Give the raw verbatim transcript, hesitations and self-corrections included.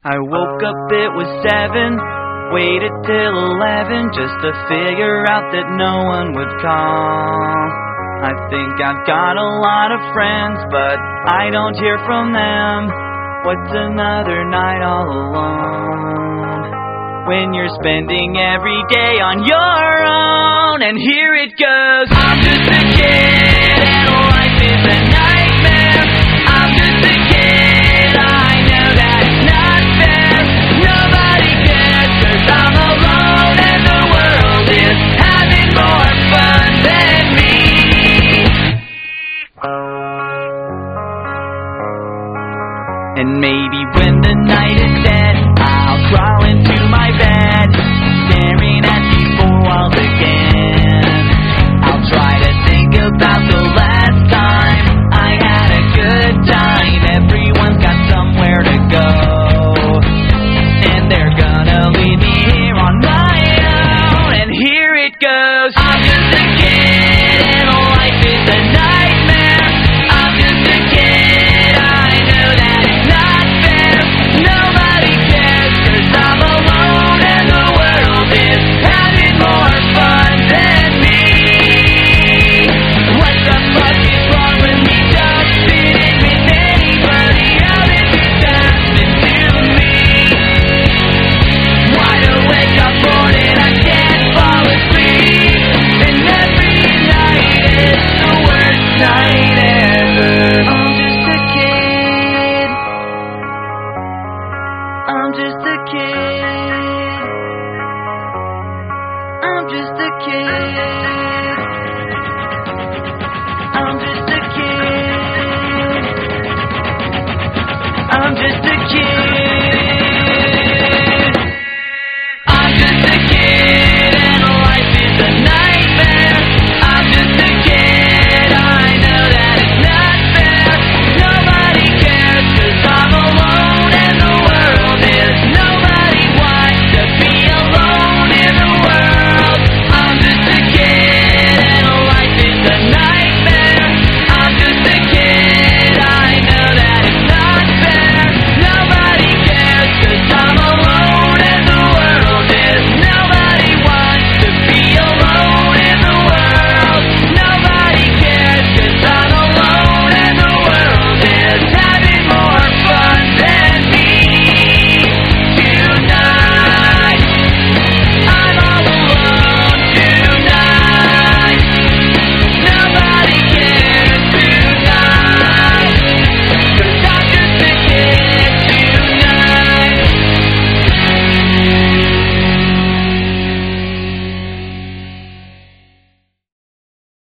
I woke up, it was seven, waited till eleven just to figure out that no one would call. I think I've got a lot of friends, but I don't hear from them. What's another night all alone? When you're spending every day on your own. And here it goes. I'm just a kid and life is a nightmare. I'm just a kid, I know that it's not fair. Nobody cares cause I'm alone and the world is having more fun than me. And maybe when the night is dead, I'll crawl into my bed, staring at these four walls again. I'll try to think about the last time I had a good time. Everyone's got somewhere to go, and they're gonna leave me here on my own. And here it goes. I'm just a kid and life is a nightmare. I'm just a kid, I know that it's not fair. Nobody cares cause I'm alone and the world is having more fun than me. What the fuck is wrong with me? Don't fit in with anybody. How did this happen to me? Wide awake, I'm bored and I can't fall asleep. And every night is the worst night ever. I'm just a kid. I'm just a kid. I'm just a kid.